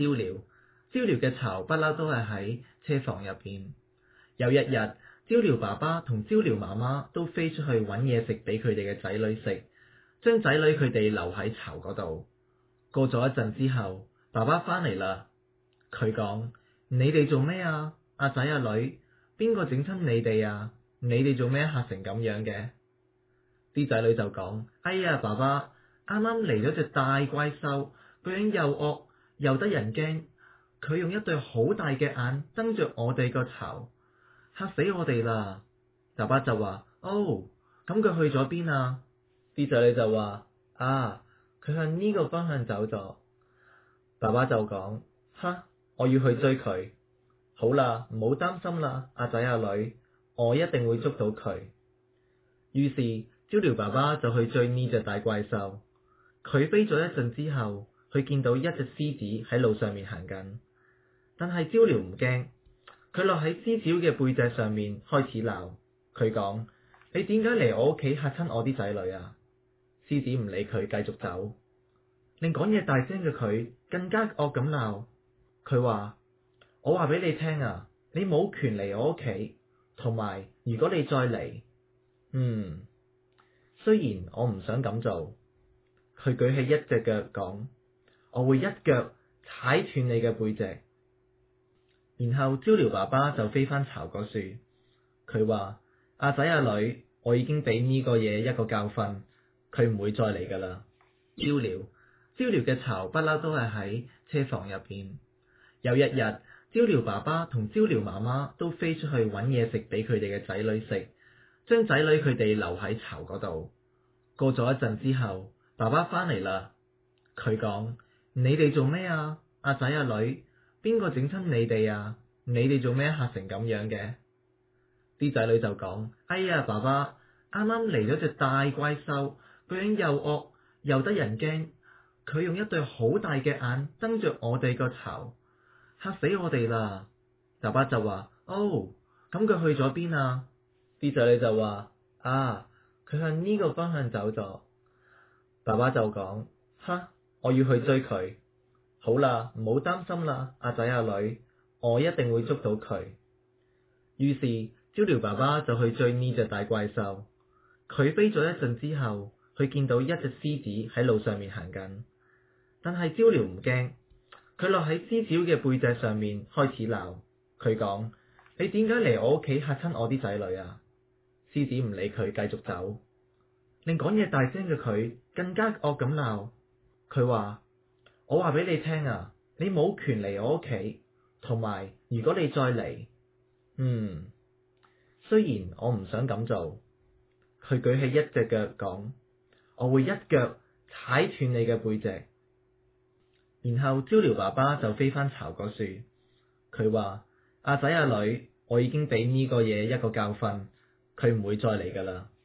招鳥，招鳥嘅巢不嬲都係喺車房入邊。有一日，招鳥爸爸同招鳥媽媽都飛出去揾嘢食俾佢哋嘅仔女食，將仔女佢哋留喺巢嗰度。過咗一陣之後，爸爸翻嚟啦。佢講：你哋做咩啊？阿仔阿女，邊個整親你哋啊？你哋做咩嚇成咁樣嘅？啲仔女就講：哎呀，爸爸，啱啱嚟咗隻大怪獸，個樣又惡又得人驚，佢用一對好大嘅眼瞪着我哋個巢，嚇死我哋啦！爸爸就話：哦，咁佢去咗邊啊？啲仔女就話：啊，佢向呢個方向走咗。爸爸就講：哈，我要去追佢。好啦，唔好擔心啦，阿仔阿女，我一定會捉到佢。於是招鳥爸爸就去追呢隻大怪獸。佢飛咗一陣之後，佢見到一隻獅子喺路上面行緊，但係招鳥唔驚，佢落喺獅子嘅背脊上面開始鬧。佢講：你點解嚟我屋企嚇親我啲仔女啊？獅子唔理佢，繼續走。令講嘢大聲嘅佢更加惡咁鬧。佢話：我話俾你聽啊，你冇權嚟我屋企，同埋如果你再嚟，雖然我唔想咁做。佢舉起一隻腳講：我會一腳踩斷你嘅背脊。然後招鳥爸爸就飛返巢嗰樹。佢話：阿仔阿女，我已經俾呢個嘢一個教訓，佢唔會再嚟噶啦。招鳥嘅巢不嬲都係喺車房入邊。有一日，招鳥爸爸同招鳥媽媽都飛出去揾嘢食俾佢哋嘅仔女食，將仔女佢哋留喺巢嗰度。過咗一陣之後，爸爸翻嚟啦。佢講：你哋做咩啊？阿仔阿女，邊個整親你哋啊？你哋做咩嚇成咁樣嘅？啲仔女就講：哎呀，爸爸，啱啱嚟咗隻大怪獸，個樣又惡又得人驚，佢用一對好大嘅眼瞪着我哋個巢，嚇死我哋啦！爸爸就話：哦，咁佢去咗邊啊？啲仔女就話：啊，佢向呢個方向走咗。爸爸就講：哈，我要去追佢。好啦，唔好擔心啦，阿仔阿女，我一定會捉到佢。於是招鳥爸爸就去追呢隻大怪獸。佢飛咗一陣之後，佢見到一隻獅子喺路上面行緊，但係招鳥唔驚，佢落喺獅子嘅背脊上面開始鬧。佢講：你點解嚟我屋企嚇親我啲仔女啊？獅子唔理佢，繼續走。令講嘢大聲嘅佢更加惡咁鬧。佢話：我話俾你聽啊，你冇權嚟我屋企，同埋如果你再嚟，雖然我唔想咁做。佢舉起一隻腳講：我會一腳踩斷你嘅背脊。然後招鳥爸爸就飛返巢嗰樹。佢話：阿仔阿女，我已經俾呢個嘢一個教訓，佢唔會再嚟噶啦。